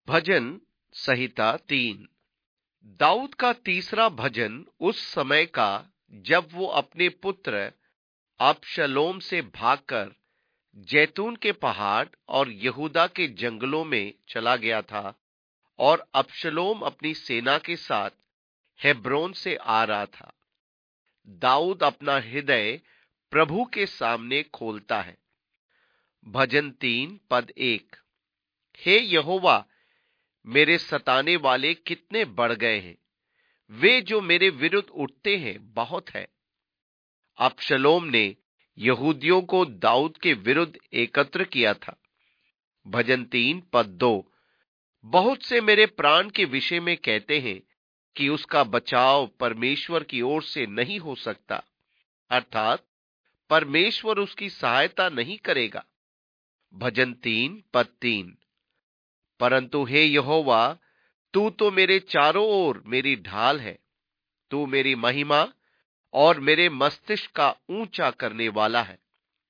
भजन संहिता 3। दाऊद का तीसरा भजन उस समय का जब वो अपने पुत्र अबशलोम से भागकर जैतून के पहाड़ और यहूदा के जंगलों में चला गया था और अबशलोम अपनी सेना के साथ हेब्रोन से आ रहा था। दाऊद अपना हृदय प्रभु के सामने खोलता है। भजन 3 पद 1। हे यहोवा, मेरे सताने वाले कितने बढ़ गए हैं, वे जो मेरे विरुद्ध उठते हैं बहुत है। अबशलोम ने यहूदियों को दाऊद के विरुद्ध एकत्र किया था। भजन 3 पद 2। बहुत से मेरे प्राण के विषय में कहते हैं कि उसका बचाव परमेश्वर की ओर से नहीं हो सकता, अर्थात परमेश्वर उसकी सहायता नहीं करेगा। भजन 3 पद 3। परंतु हे यहोवा, तू तो मेरे चारों ओर मेरी ढाल है, तू मेरी महिमा और मेरे मस्तिष्क का ऊंचा करने वाला है।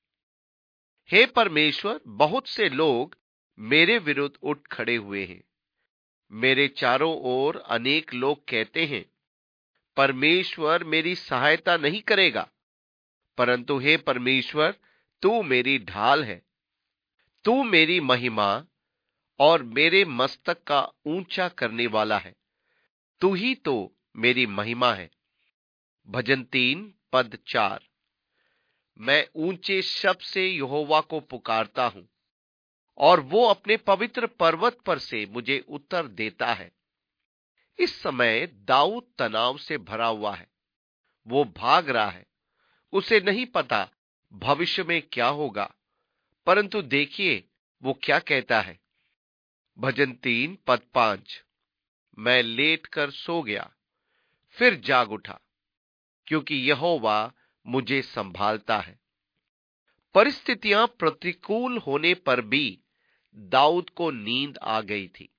हे परमेश्वर, बहुत से लोग मेरे विरुद्ध उठ खड़े हुए हैं। मेरे चारों ओर अनेक लोग कहते हैं, परमेश्वर मेरी सहायता नहीं करेगा। परंतु हे परमेश्वर, तू मेरी ढाल है, तू मेरी महिमा और मेरे मस्तक का ऊंचा करने वाला है, तू ही तो मेरी महिमा है। भजन 3 पद 4। मैं ऊंचे शब्द से यहोवा को पुकारता हूं और वो अपने पवित्र पर्वत पर से मुझे उत्तर देता है। इस समय दाऊद तनाव से भरा हुआ है। वो भाग रहा है। उसे नहीं पता भविष्य में क्या होगा, परंतु देखिए वो क्या कहता है। भजन 3 पद 5। मैं लेटकर सो गया, फिर जाग उठा, क्योंकि यहोवा मुझे संभालता है। परिस्थितियां प्रतिकूल होने पर भी दाऊद को नींद आ गई थी।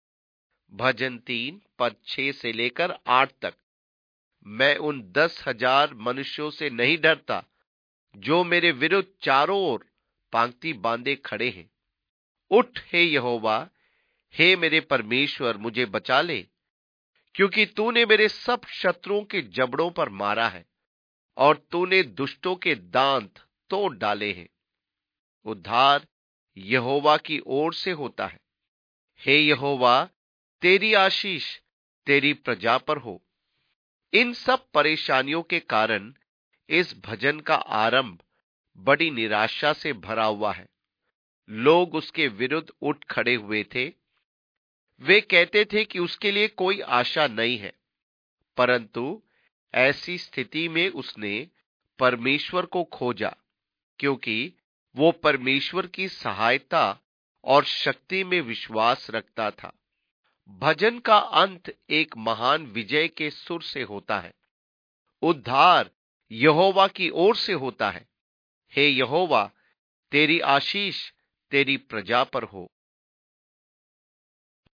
भजन 3 पद 6 से लेकर 8 तक। मैं उन 10,000 मनुष्यों से नहीं डरता जो मेरे विरुद्ध चारों ओर पांक्ति बांधे खड़े हैं। उठ हे यहोवा, हे मेरे परमेश्वर, मुझे बचा ले, क्योंकि तूने मेरे सब शत्रुओं के जबड़ों पर मारा है और तूने दुष्टों के दांत तोड़ डाले हैं। उद्धार यहोवा की ओर से होता है। हे यहोवा, तेरी आशीष तेरी प्रजा पर हो। इन सब परेशानियों के कारण इस भजन का आरंभ बड़ी निराशा से भरा हुआ है। लोग उसके विरुद्ध उठ खड़े हुए थे। वे कहते थे कि उसके लिए कोई आशा नहीं है, परंतु ऐसी स्थिति में उसने परमेश्वर को खोजा, क्योंकि वो परमेश्वर की सहायता और शक्ति में विश्वास रखता था। भजन का अंत एक महान विजय के सुर से होता है। उद्धार यहोवा की ओर से होता है। हे यहोवा, तेरी आशीष तेरी प्रजा पर हो।